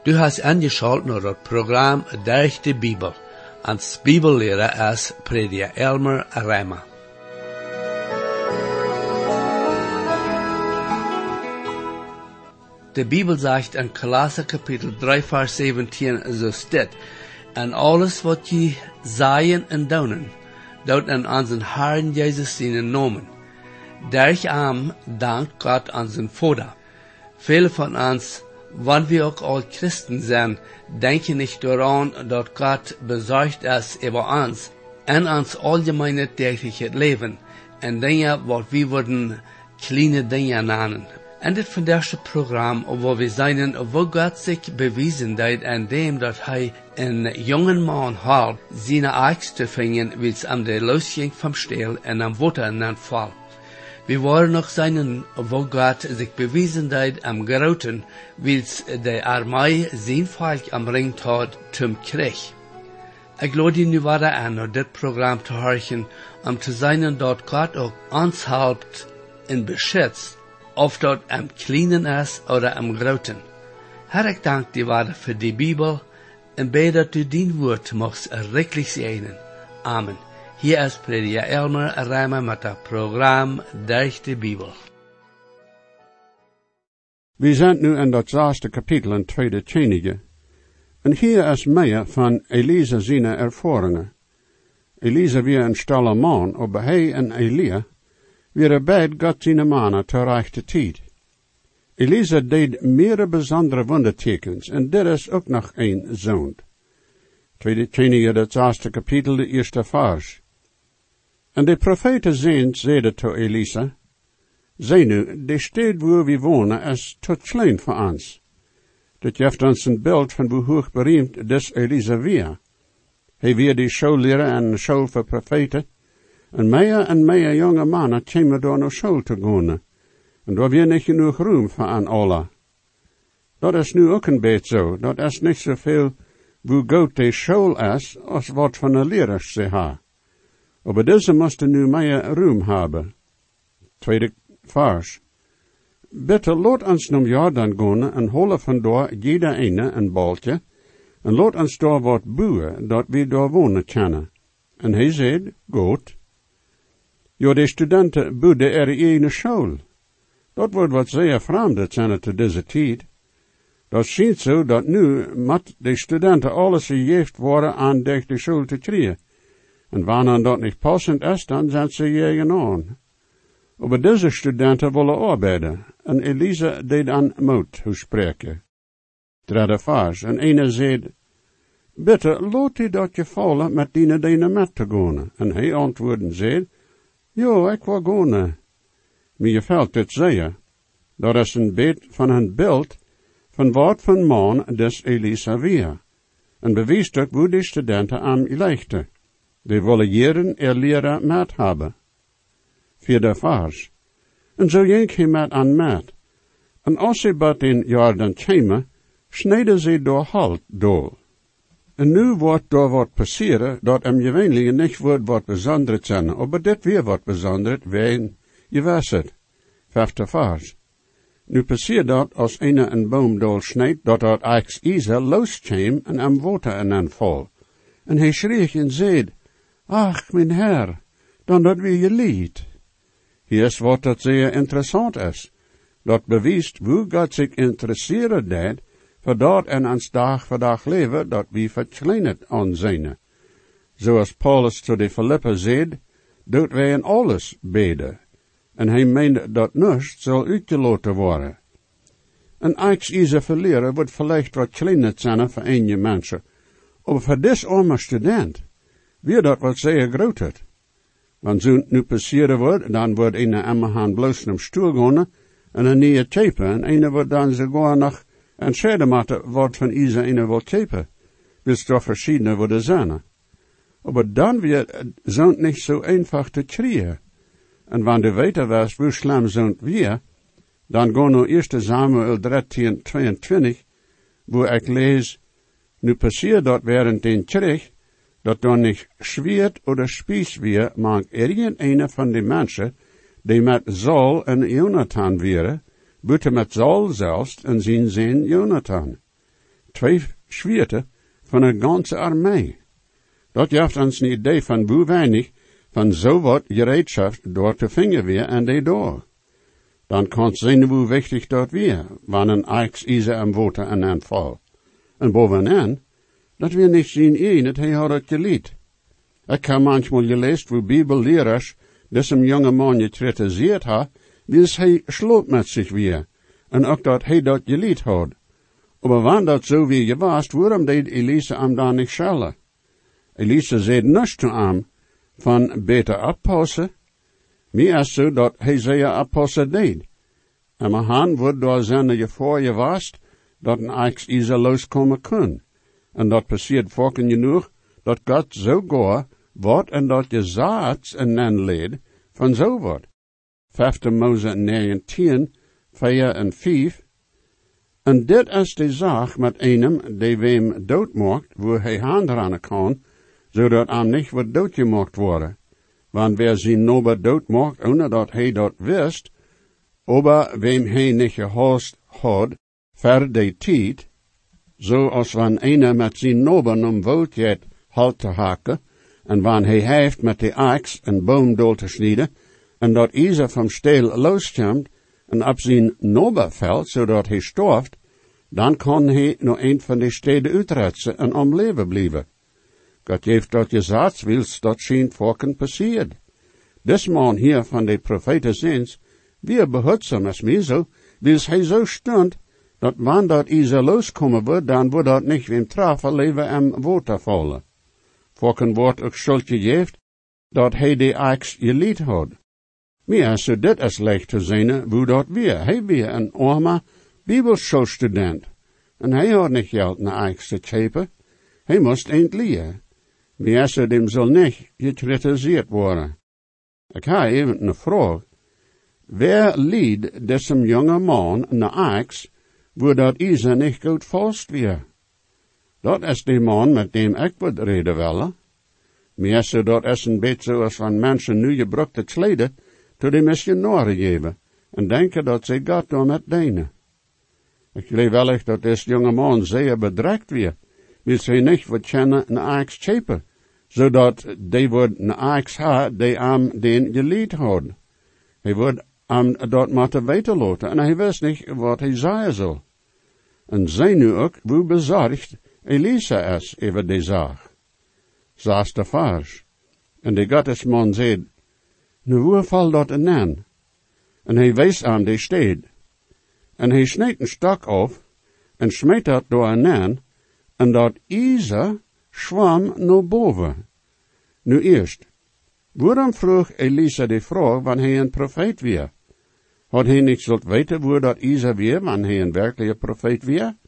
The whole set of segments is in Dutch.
Du hast angeschaltet naar het programma Durch de Bibel. Als Bibellehrer is prediker Elmer Reimer. De Bibel zegt in Kolosser kapitel 3 vers 17 zo staat: en alles wat je zeggen en doen, doet in onze Herrn Jezus zijn namen. Durch hem dankt God onze Vader. Viele von uns, wann wir auch all Christen sind, denken nicht daran, dass Gott besorgt ist über uns und uns allgemeine tägliche Leben, en Dinge, was wir würden kleine Dinge nennen. En dit van deze programma, waar we zijn, wo Gott sich bewiesen hat, in dem, dass een jungen man hat, seine Axt zu fangen, wils am de losging vom Steel en am Water in den Fall. Wir waren noch seinen, wo Gott sich bewiesen hat am Groten, wils de Armee sein Volk am Ring hat zum Krieg. Ich lade nu weiter an, dit Programm zu horchen, zu sein, dort Gott auch uns helpt und beschützt, ob dort am Kleinen ist oder am Groten. Herr, ich danke dir weiter für die Bibel und bete, dass du dein Wort machst wirklich segnen. Amen. Hier ist prediker Elmer Reimer met het programma Durch de Bibel. We zijn nu in dat 6e kapitel in 2 Könige. En hier is meer van Elisa zijn ervaringen. Elisa weer een stille man, aber hij en Elia weer beid God zijn mannen ter rechte tijd. Elisa deed meerdere bijzondere wondertekens, en dit is ook nog een zoon. 2 Könige, dat 6e kapitel, de eerste vers. En de profete zeide tot Elisa: zie nu, de stad waar we wonen is tot klein voor ons. Dat geeft ons een beeld van hoe hoog beroemd des Elisa weer. Hij weer die schoolleraar en school voor profeten, en meer jonge mannen komen door naar school te gaan. En daar weer niet genoeg room voor aan alle. Dat is nu ook een beetje zo, dat is niet zoveel hoe goed de school is, als wat van de leraars ze hebben. Aber deze moesten nu meer room hebben. 2 vers. Bitte laat ons naar Jordan gaan en holen van daar jeder ene een baltje, en laat ons daar wat boeren, dat we daar wonen kunnen. En hij zei, goed. Ja, de studenten boeden in een school. Dat wordt wat zeer vreemd zijn te deze tijd. Dat schijnt zo dat nu moet de studenten alles gegeven worden aan de school te krijgen. En wanneer dat niet passend is, dan zijn ze jegen aan. Aber deze studenten willen arbeiden, en Elisa deed aan moed spreken. 3 vers, en ene zei, bitte, laat die dat je vallen met die met te gaan. En hij antwoordde zei, ja, ik wil gaan. Maar je valt dit zeggen, dat is een beet van een beeld van wat van man des Elisa weer. En bewijst ook hoe die studenten aan leichten. Die willen jaren leren met hebben. 4 vers. En zo jenk hij met aan met. En als ze bij in Jordan komen, snijden ze door halt door. En nu wordt door wat passeren, dat hem gewöhnlich niet wordt wat bijzonderd zijn, maar dit weer wat bijzonderd, wegen je weet het. 5 vers. Nu passeert dat als een boom door snijdt, dat het eiks Isa loskwam en am water in een val. En hij schreef en zei, ach, mijn Herr, dan dat weer je lied. Hier is wat dat zeer interessant is. Dat bewijst hoe God zich interesseren deed, voor dat en ons dag voor dag leven, dat we verkleinet aanzien. Zoals Paulus tot de Philippen zei, doet wij in alles beden. En hij meende dat niets zal uitgelaten worden. Een eiks verleren wordt vielleicht wat kleiner zijn voor een mensen, maar voor deze arme student, weer dat wat zeer groot het. Want zo nu passeren wordt, dan wordt een emmerhaan bloos op stoel gaan, en een nieuwe chepen, en een wordt dan sogar nog een schede maken wat van Isa een wil chepen. Dus toch verschiedene worden zijn. Maar dan wordt zo'n niet zo einfach te krijgen. En wanneer du weiter weißt, hoe schlimm zo'n weer, dan gaan we 1 Samuel 13, 22, wo ik lees, nu passiert dat während den Krieg, dat dan niet Schwert oder Spieß weer, mag irgendeiner van die mensen, die met Saul en Jonathan wäre, buiten met Saul zelfs en zijn Jonathan. 2 Schwerte van een ganze armee. Dat geeft ons een idee van hoe weinig van zo wat gereedschap door te vinden weer en die door. Dan kan je zien hoe wichtig dat weer, wanneer een Aix-Iser am water en aanval. En bovenaan, dat we niet zien dat hij had het geleid. Ik heb manchmal gelezen hoe bibelleraars diesem jonge man gekritiseerd ha, wie hij sloot met zich weer, en ook dat hij dat geleid had. Maar wanneer dat zo weer gewas, waarom deed Elisa am dan niet schellen? Elisa zei niets te am, van beter oppassen. Meer is zo dat hij zeer oppassen deed. En mijn hand wordt door zijn gevoor gewast, dat een Aix-Iser loskomen kon. En dat passiert vaak genoeg, dat God zo goor wordt en dat je zaad en nen leed van zo wordt. 5 Mose 19, 4 en 5. En dit is de zaak met einem, die wem doodmaakt, wo hij hand ranen kan, zodat hem niet wordt doodgemaakt worden. Want wer zijn nober doodmaakt, ohne dat hij dat wist, aber wem hij niet gehost had, ver de tijd, zoals wanneer einer met zijn nober om wilt jet halt te haken, en wanneer hij heeft met de ax een boom door te snijden, en dat Iser vom steel loskomt, en op zijn nober valt, zodat hij storft, dan kan hij nog een van de steden uitretsen en om leven blijven. God heeft dat gezegd, wils dat zijn volken passiert. Des man hier van de profeten zins, wie behutzaam is mij zo, wils hij zo stond, dat wanneer dat Iser loskomen wordt, dan wordt dat niet wem trafen leven en water vallen. Volken wordt ook schuld gegeven, dat hij de ax geleid had. Meer zo dit is licht te zien, hoe dat weer. Hij weer een arme bibelschulstudent. En hij had niet geld naar ax te kopen. Hij moest eind leren. Meer zo dem zal niet gekritiseerd worden. Ik heb even een vraag. Wer lied diesem jonge man naar ax, wo dat Iser niet goed vast weer? Dat is de man met dem ik wil reden willen. Meer zo dat is een beetje zoals van mensen nu gebruikte kleden, tot de missionaren geven, en denken dat ze God door met dienen. Ik geloof wel echt dat deze jonge man zeer bedreigd weer, wil ze niet wat kennen een ax chepen, zodat die wordt een ax ha, die aan den geleid had. Hij wordt aan dat moeten weten laten, en hij wist niet wat hij zeggen zal. En zij nu ook, hoe bezorgd Elisa is over die zaak. Zaas de vers. En de goddesman zei, nu hoe valt dat in aan? En hij wees aan die stad. En hij snijdt een stok af, en smeet dat door een aan, en dat Iser zwam naar boven. Nu eerst, waarom vroeg Elisa die vraag, wanneer hij een profeet weer? Had hij niet zult weten, hoe dat Iser weer, wanneer hij een werkelijke profeet weer?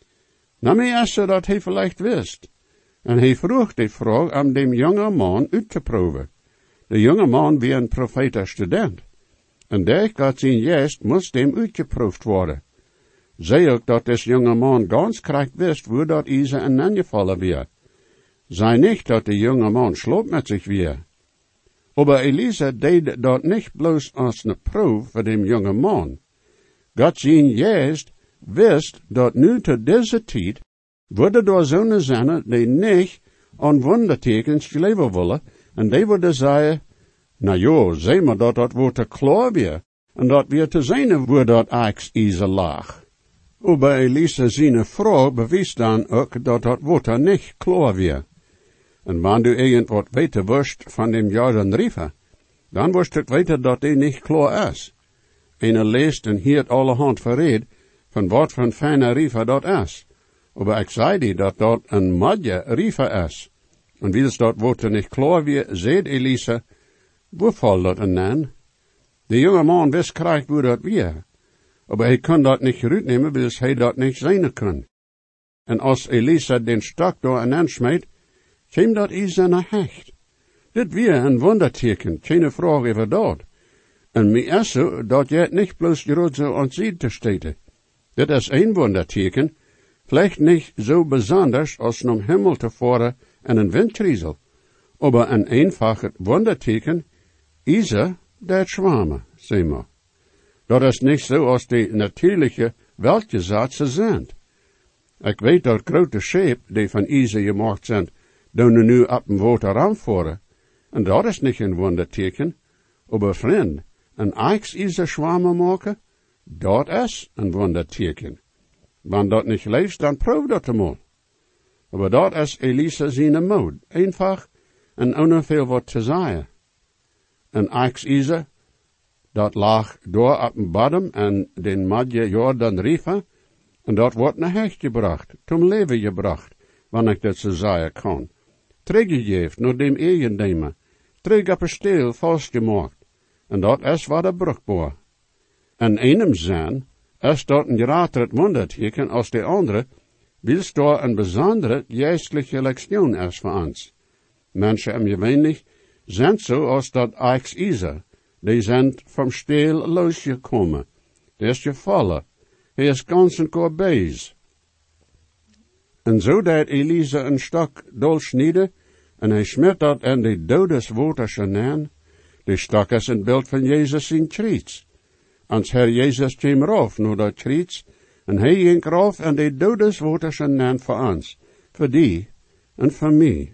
Nou, mij is zo dat hij vielleicht wist. En hij vroeg die vraag om dem jonge man uit te proeven. De jonge man weer een profetenstudent. En daar gaat zijn juist moest dem uitgeproefd worden. Zij ook dat des jonge man ganz krijgt wist, hoe dat Iser een aangevallen weer. Zij niet dat de jonge man sloopt met zich weer. Aber Elisa deed dat niet bloos als een proef voor dem jonge man. God zijn juist wist dat nu te deze tijd worden door zo'n zinnen die niet aan wondertekens geloven willen, en die worden zeggen, nou ja, zeg maar dat wordt te klaar weer, en dat weer te zijn wordt dat Aix-Iser laag. Aber Elisa zijn vrouw bewijst dan ook dat wordt niet klaar weer. En wanneer du irgend wat weten wirst van dem Jordan-River, dan wirst du weten dat die niet klaar is. En leest en hiert allerhand verreed van wat voor een fijne river dat is. Maar ik zei die dat dat een mooie river is. En wie dat wordt er niet klaar weer, zei Elisa, hoe valt dat een aan? De jonge man wist krijgt hoe dat weer. Maar hij kon dat niet uitnemen, wils hij dat niet zijn kon. En als Elisa den stok door een aansmeet, kwam dat Iser naar hecht. Dit weer een wonderteken, geen vraag over dat. En mij is zo, dat je het niet bloos groot zo aan ziet te steten. Dit is een wonderteken, vielleicht niet zo besonders als om Himmel te voeren en een windkriezel, aber een eenvoudig wonderteken, Iser, dat schwammen, zeg maar. Dat is niet zo als die natuurlijke weltgezaatse zijn. Ik weet dat grote scheep, die van ijzer gemaakt zijn, doen nu op een water aanvoeren. En dat is niet een wonderteken. Maar vriend, een ijzer schwammen maken, dat is een wonderteken. Wanneer dat niet leeft, dan proef dat eenmaal. Maar dat is Elisa zijn mode. Eenvoudig en onveel wat te zeggen. Een ijzer, dat lag door op een bodem en den madje Jordan River, en dat wordt naar hecht gebracht, zum leven gebracht, wanneer ik dat zo zeggen kan. Teruggegeven naar dem eigendemer, terug op een steel vastgemaakt, en dat is wat er bruikbaar. En einem zijn, is dat een groter wonderteken als de andere, wils daar een bijzondere geestelijke lektion is voor ons. Mensen im gewöhnlich zijn zo als dat ijzer, die zijn vom steel losgekomen. Die is gevallen. Hij is ganz en kort bezig. En zo deed Elisa een stok dolsnieden, en hij smet dat in de dodeswaters aan. De stok is een beeld van Jezus in kriets. Ans Herr Jezus kwam rauf naar dat kriets, en hij ging rauf en de dodeswaters aan voor ons, voor die en voor mij.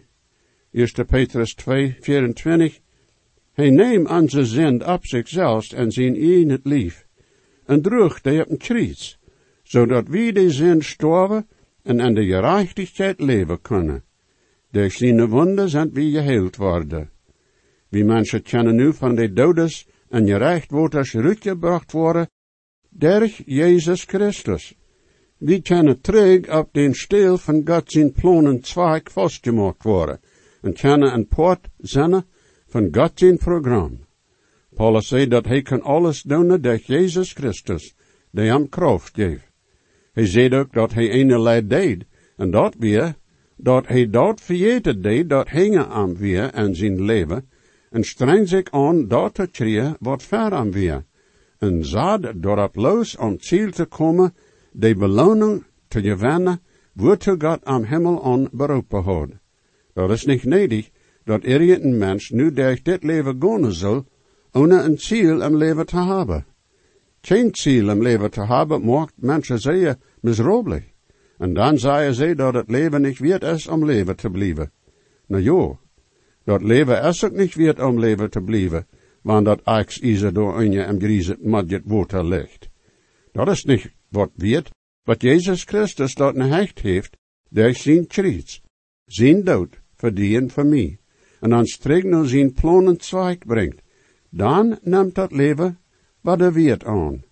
1 Petrus 2, 24. Hij neemt onze zend op zichzelf en zijn in het lief, en droeg die op een kriets, zodat wij de zend sterven en in de gerechtigheid leven kunnen. Door zijn wonden zijn wij geheeld worden. Wie mensen kunnen nu van de dodes en gerechtworders teruggebracht worden, door Jezus Christus. Wie kunnen terug op den steel van God zijn plannen zweig vastgemaakt worden, en kunnen een poort zijn van God zijn programma. Paulus zei dat hij kan alles doen door Jezus Christus, die hem kracht geeft. Hij zei ook dat hij eenerlei deed, en dat weer, dat hij dat vergeten deed, dat hingen aan weer in zijn leven, en streng zich aan dat te krijgen wat ver aan weer, en zat doorop los om ziel te komen, de beloning te gewinnen, woordt God am Himmel aan beroepen had. Dat is niet nodig, dat een mens nu door dit leven gaan zal, ohne een ziel im leven te hebben. Geen ziel im leven te hebben, maakt mensen zeer miserabel. En dan zeggen ze dat het leven niet waard is om leven te blijven. Nou ja, dat leven is ook niet waard om leven te blijven, wanneer dat ijzer door in je en griezen met het water ligt. Dat is niet wat waard, wat Jezus Christus dat hecht heeft, door zijn kriets, zijn dood, voor die en voor mij, en dan strikt naar zijn plannen zweig brengt. Dan neemt dat leven wat er waard aan.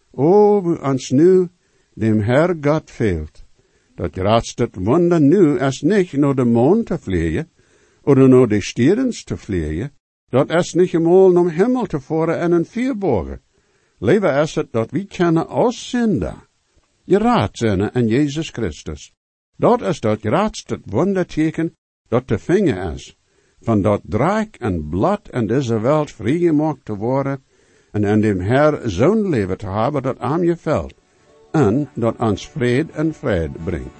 O, wie ons nu dem Herr God fehlt. Dat grootste wonder nu is niet naar de maan te vliegen, of naar de sterren te vliegen. Dat is niet eenmaal naar de hemel te voeren en een vierborgen. Leven is het dat we kennen als zinder. Je raad zijn in Jezus Christus. Dat is dat grootste wonderteken dat te vinger is. Van dat draak en blad in deze wereld vrijgemaakt te worden, en in dem Herr zo'n leven te hebben dat aan je valt, en dat ons vrede en vrede brengt.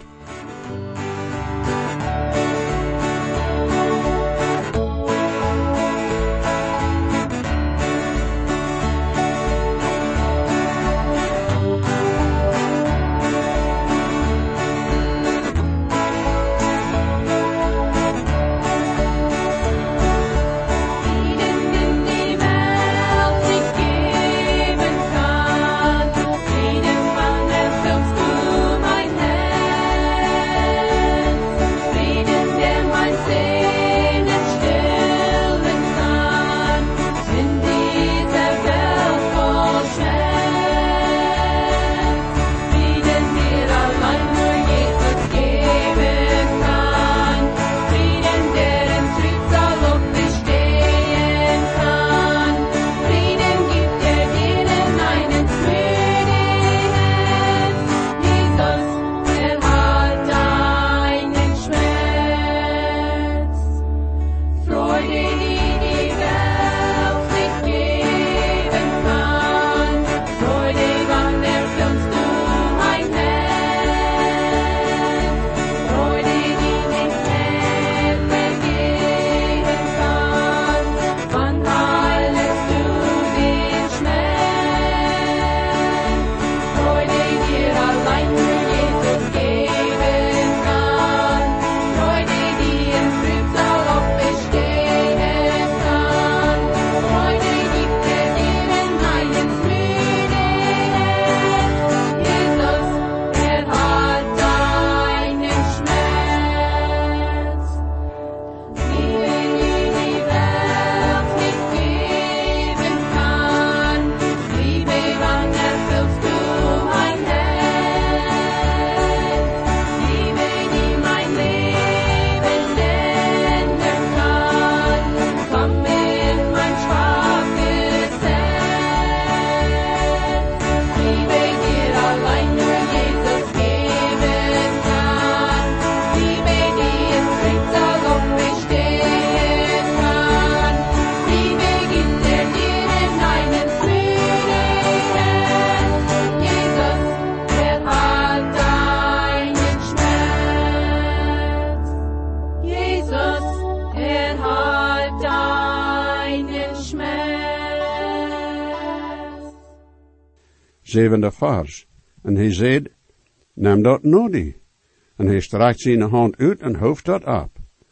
7e vers. En hij zei, neem dat nodi. En hij strijkt zijn hand uit en hoeft dat op.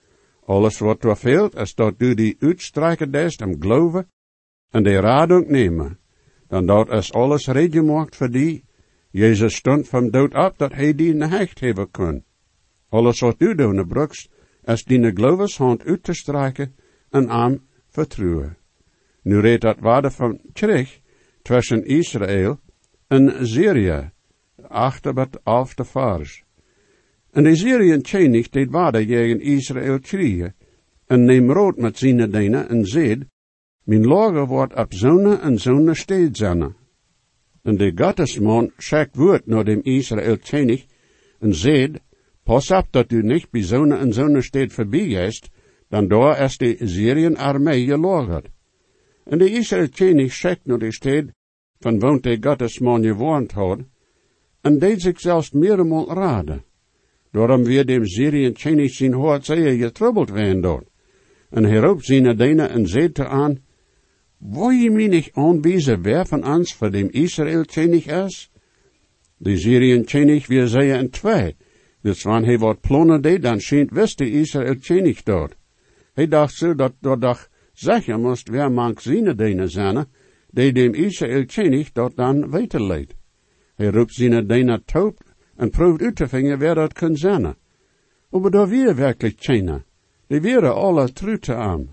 Alles wat er veelt, is dat du die uitstrijken dest om geloven en die radung nemen. Dan dat is alles reed gemaakt voor die. Jezus stond van dood op, dat hij die in de hecht hebben kon. Alles wat du doen, brukst, is die gelovens hand uit te strijken en aan vertrouwen. Nu reed dat waarde van terug tussen Israël en Syrië, achter het 11e vers. En de Syriën tjenig deed waarde tegen Israël kriegen, en neem rood met zijn denen en zeid, mijn lager wordt op zonne en zonne steed zijn. En de Gottesman schickt woord naar dem Israël tjenig, en zeid, pas op dat u niet bij zonne en zonne steed voorbij gehst, dan daar is de Syriën armee gelagerd. En de Israël tjenig schickt naar de steed, van woont de Gottesman gewoond had, en deed zich zelfs meermaal raden. Daarom weer dem Syriën tjenig zijn hart zeer getroubled werden door. En hij roept zijn denen en zei te aan, wil je mij niet aanwijzen wer van ons voor dem Israël tjenig is? De Syriën tjenig weer zeiden in twee. Dus wanneer hij wat plannen deed, dan schijnt wist de Israël tjenig dort. Hij dacht zo dat dag zeker moest wer mank zijn denen zijn, die dem Israël tjenig dat dan weten leed. Hij roept zijn denen taub en proeft uit te vinden wer dat kan zijn. Maar daar weer werkelijk tjenen. Die waren alle trouw te aan.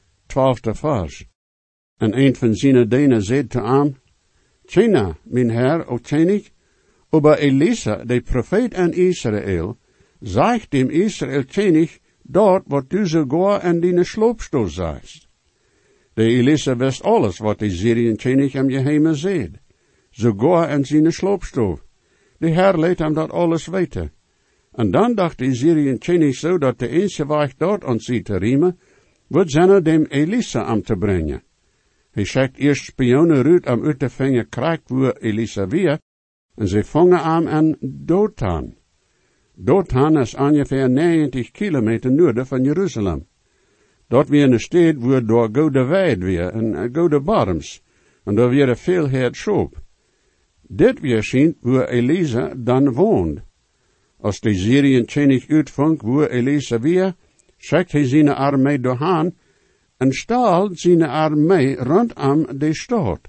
12e vers. En een van zijn denen zei te aan, tjena, mijn Herr, o tjenig, aber Elisa, de profeet in Israël, zegt dem Israël tjenig, dat wat du sogar in die sloopstoel zegt. De Elisa wist alles wat de Syriën tjenig hem geheime zei, sogar in zijn sloopstoel. De Herr leed hem dat alles weten. En dan dacht de Syriën tjenig zo dat de enige weg dort ons ziet te riemen, wordt zijn dem Elisa aan te brengen. Hij schickt eerst spionen uit om uit te vangen krijgt waar Elisa weer, en ze vangen hem in Dothan. Dothan is ongeveer 90 kilometer noorden van Jeruzalem. Dat weer een stad waar door goede weid weer en goede barms, en daar weer veel herd schoop. Dit weer schijnt waar Elisa dan woont. Als de Syriën tjenig uitvangt waar Elisa weer, schickt hij zijn armee doorheen en staalt zijn armee rondom de stad.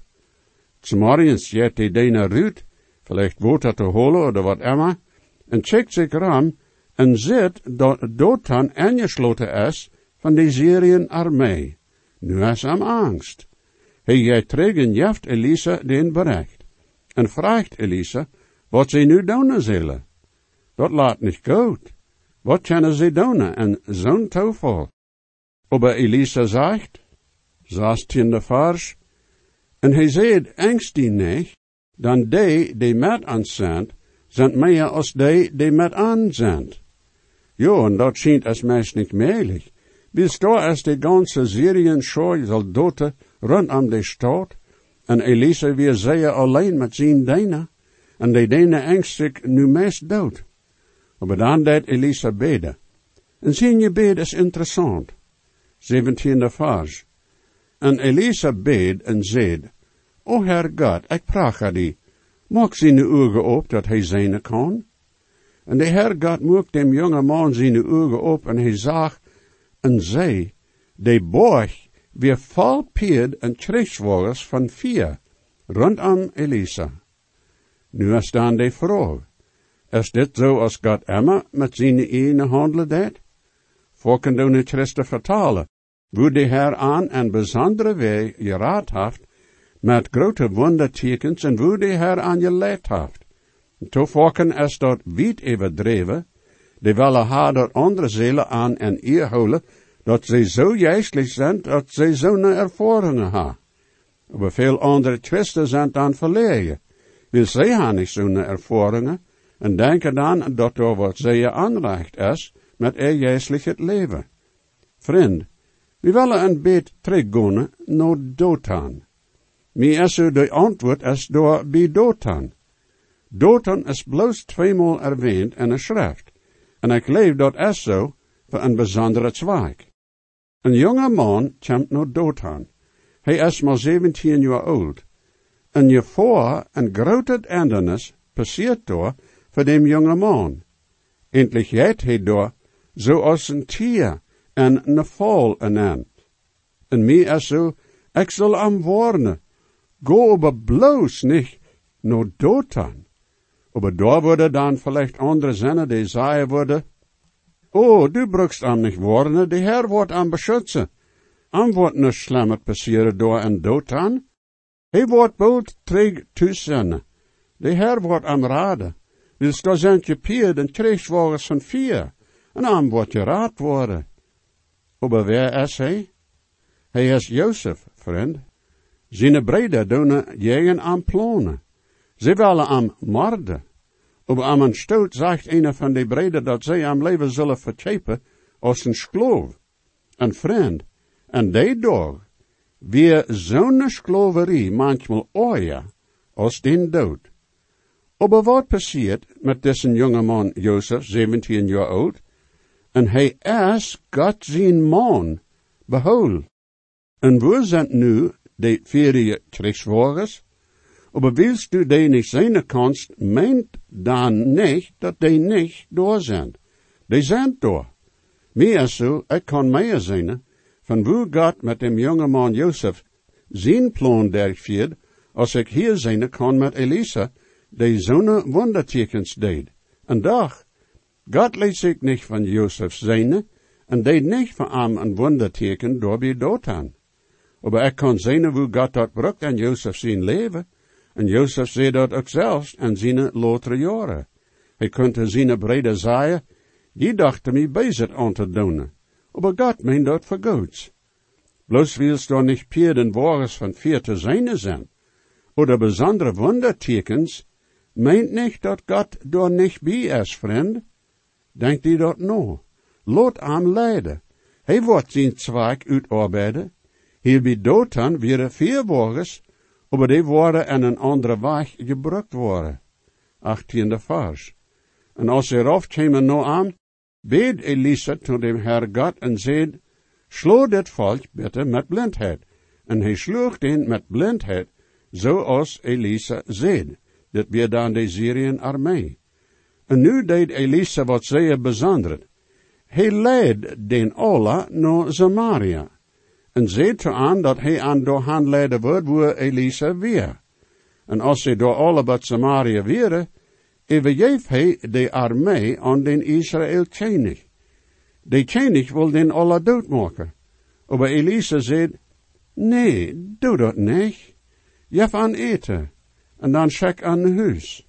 's morgens jet hij denen uit, vielleicht water te holen oder wat immer, en checkt zich ram en ziet dat Dothan aangesloten is van de Syriën armee. Nu is hem angst. Hij gaat terug en geeft Elisa den bericht. En vraagt Elisa, wat ze nu doen zullen. Dat laat niet goed. Wat kunnen ze doen en zo'n toeval? Aber Elisa zegt, 16e vers, en hij zei, angst die niet, dan die met ons zijn meer als die met aan zijn. Jo, en dat schijnt als meest niet mogelijk. Bis daar is de ganze Syriën schor soldaten rondom de stad, en Elisa weer zeer alleen met zijn denen, en die denen angstig nu meest dood. Maar dan deed Elisa beden. En zijn gebed is interessant. 17e vers. En Elisa bed en zei, O Herr God, ik vraag die, maak zijn ogen op dat hij zijn kan. En de Herr God maakt dem jonge man zijn ogen op en hij zag en zei, de borg weer vol peerd en krijgswagens van 4, rondom Elisa. Nu is dan de vraag, is dit zo als God immer met zijn ene handelen deed? Volken doen het Christen vertalen, wo de Herr aan en bijzondere weg geraad heeft, met grote wondertekens en wo de Herr aan geleid heeft. To volken is dat wiet overdreven, die willen haar door andere zielen aan en eer houden, dat ze zo geestelijk zijn, dat ze zo'n ervaringen hebben. Maar veel andere Christen zijn dan verlegen. Wil zij hebben niet zo'n ervaringen, en denken dan dat er wat zeer aanrecht is, met geestelijk het leven. Vriend, we willen een beetje teruggaan naar Dothan. Mij is de antwoord is door bij Dothan. Dothan is bloos 2 maal erwähnt in de schrift, en ik leef dat is zo voor een bijzondere zweig. Een jonge man komt naar Dothan. Hij is maar 17 jaar oud. En je voor een grote ändernis passiert door voor dem jonge man. Endlich jet hij door zoals een tier en een val ernannt. En mij is zo, ik zal am warnen, go aber bloos nicht no Dothan. Aber da würde dann vielleicht andere zinnen die sagen worden, oh, du brukst am nicht warnen, de Herr wordt am beschützen. Am wordt nichts schlimmer passieren door en Dothan. Hij wordt bald terug tussen. De Herr wordt am raden. Dus daar zijn je pier en krijgswagens van 4. En am wordt je raad worden. Aber wer is hij? Hij is Jozef, vriend. Zijn breder doen jegen am plannen. Ze willen am morden. Aber am een stoot zegt een van die breder dat zij am leven zullen verchepen als een skloof. Een vriend. En die dag, weer zo'n skloverie manchmal ooier als den dood. Aber wat passiert met dessen jonge man Jozef, 17 jaar oud? En hij is God zijn man, behoud. En wo zijn nu die 4 krijgswagens? Aber willst du die nicht sehen kannst, meint dan nicht, dat die nicht door zijn. Die zijn door. Meer zo, ik kan meer zien, van wo God met dem jonge man Jozef zijn plan durchführt, als ik hier zien kan met Elisa, die zo'n wondertekens deed. En doch, God liet zich niet van Jozef zien, en deed niet van hem een wonderteken door bij Dothan. Aber ik kan zien wo God dat brukt aan Jozef zijn leven, en Jozef zei dat ook zelfs aan zijn latere jaren. Hij kunt zijn breder zeggen, die dachten mij bezig aan te doen, aber God meent dat voor goeds. Bloos willst du nicht pier den Wagens van 4 te zijn, oder besondere wondertekens, meint nicht dat God door nicht bij is, vriend. Denkt die dat no? Laat am leiden. Hij wordt zijn zweig uitarbeiden. Hier bij Dothan weer 4 wagens, aber die worden aan een andere weg gebruikt worden. 18e vers. En als ze raufkomen no aan, bid Elisa tot dem Herr God en zei, slo dit volk bitte met blindheid. En hij sloeg den met blindheid, zoals Elisa zei. Dit weer dan de Syriën armee. En nu deed Elisa wat zeer bijzonder. Hij leid den alle naar Samaria. En zei te aan dat hij aan door hand leiden wordt waar Elisa weer. En als hij door alle bij Samaria weer, overgeeft hij de armee aan den Israël koning. De koning wil den alle doodmaken. Maar Elisa zei, nee, doe dat niet. Jef aan eten, en dan schek aan huis.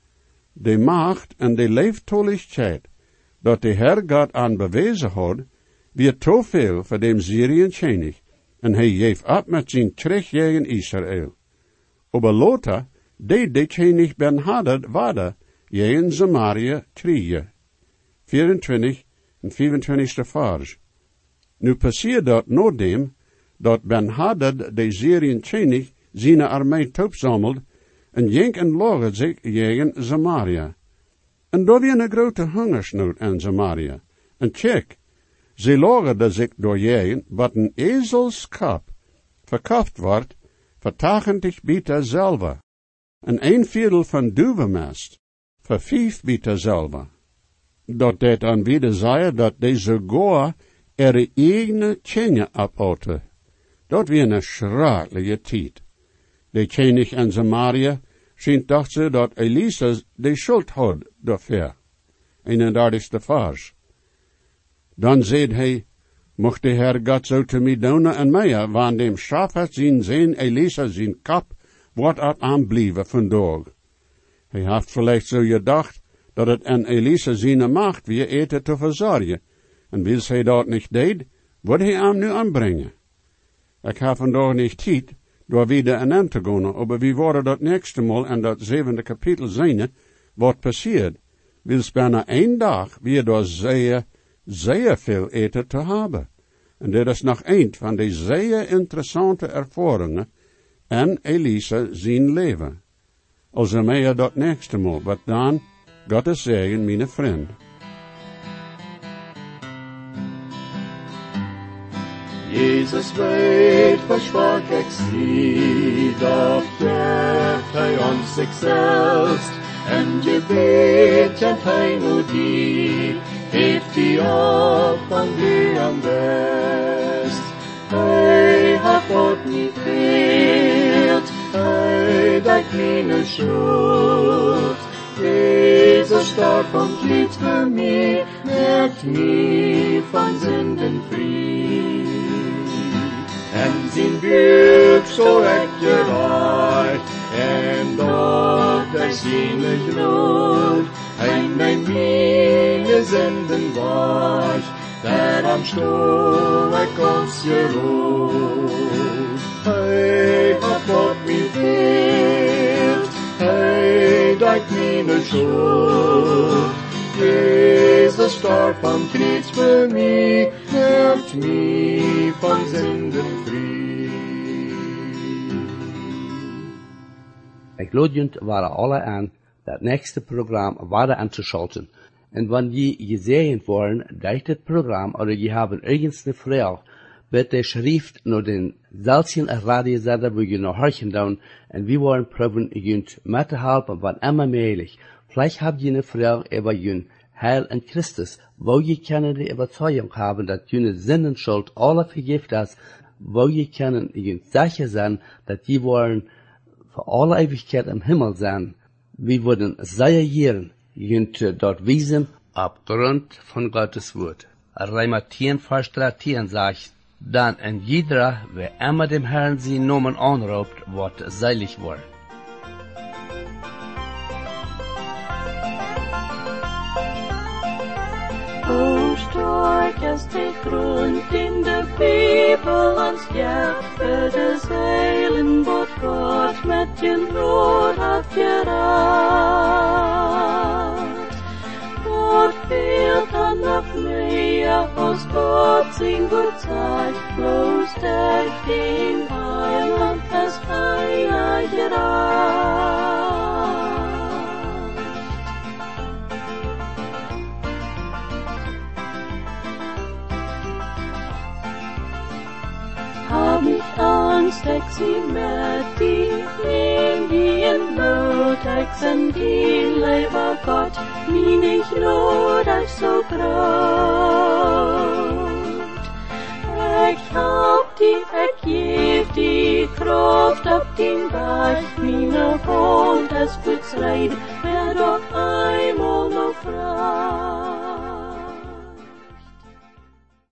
De macht en de leeftoligheid, dat de Herr God aan bewezen had, weer te veel voor dem Syriën koning, en hij geeft op met zijn terugjagen Israël. Aber later deed de koning Ben-Hadad waarde tegen Samaria kriegen. 24 en 25 vers. Nu passiert dat noordem, dat Ben-Hadad de Syriën koning zijn armee opzamelt, en jenk en logert zich tegen Samaria. En daar weer een grote hongersnood aan Samaria. En check, ze logerde zich door jegen, wat een ezelskap verkocht wordt, voor 80 bieter zelva. En 1/4 van duvenmest, voor 5 bieter zelva. Dat dit dan weer zei, dat deze goa ihre eigen tjenje abhouden. Dat weer een schrakelijke tijd. De koning in Samaria schijnt dacht ze dat Elisa de schuld had daarvoor. 31 vers. Dan zei hij, mocht de Herr God zo te mij doen en mij, want dem Schafat zijn Elisa zijn kap wordt het aanblijven vandaag. Hij heeft vielleicht zo gedacht, dat het aan Elisa zijn macht weer eten te verzorgen, en wils hij dat niet deed, wordt hij hem nu aanbrengen. Ik heb vandaag niet tijd, door wieder aan te gaan, aber wie worden dat nächste Mal in dat 7e kapitel zijn, wat passiert, wils bijna 1 dag weer door zeer veel eten te hebben. En dit is nog een van de zeer interessante ervaringen en Elisa zijn leven. Also meer dat nächste Mal, wat dan, Gottes Segen, mijn vriend. Jesus weet versprach ik zie, doch geeft hij ons zichzelf. En je weet en hij nu die, heeft hij op van u aan best. Hij had God niet veelt, hij dat mijn schuld. Jezus starb und litt für mich, macht mich von Sünden frei. En zijn buik zo uitgewaard, en dort der seine Blut, ein mijn meine Sünden wasch, der am Stuhl uns geruht. Hij hat Gott mich vergeben, hij dat meine Schuld. Jesus starb am Kreuz für mich, macht mich von Sünden frei. Ik lade jullie waren alle aan dat nächste Programm weiter anzuschalten. Und wenn je gesehen worden durch das Programm oder je haben irgendeine Frage, bitte schrift nur den selben Radiosender, wo je noch horchen down, und wir wollen probieren, jullie mit zu helfen, wann immer möglich. Vielleicht habt ihr eine Frage über jullie Heil in Christus, wo je können die Überzeugung haben, dass jullie Sinnenschuld alle vergift ist, wo je können jullie sicher sein, dass die wollen für alle Ewigkeit im Himmel sein. Wir würden sehr gern jullie dort wiesen, aufgrund von Gottes Wort. Römer 10, Vers 13 sagt, dann in jeder, wer immer dem Herrn sie Namen anruft, wird selig worden. O stark ist der Grund, in der Bibel uns gibt, für das Heilen, was Gott mit dem Brot hat gerat. Gott fehlt an der Flehe, aus Gott sein Wort sagt, bloß durch den Heiland ist einer gerat. Hab ich Angst, ich sie mit dir, nehm die in Not, ich sind die Leiber Gott, wie nicht Not, ich so groß. Ich hab die, ich geb die Kraft auf den Weg, meine Hand, es wird leid, wer doch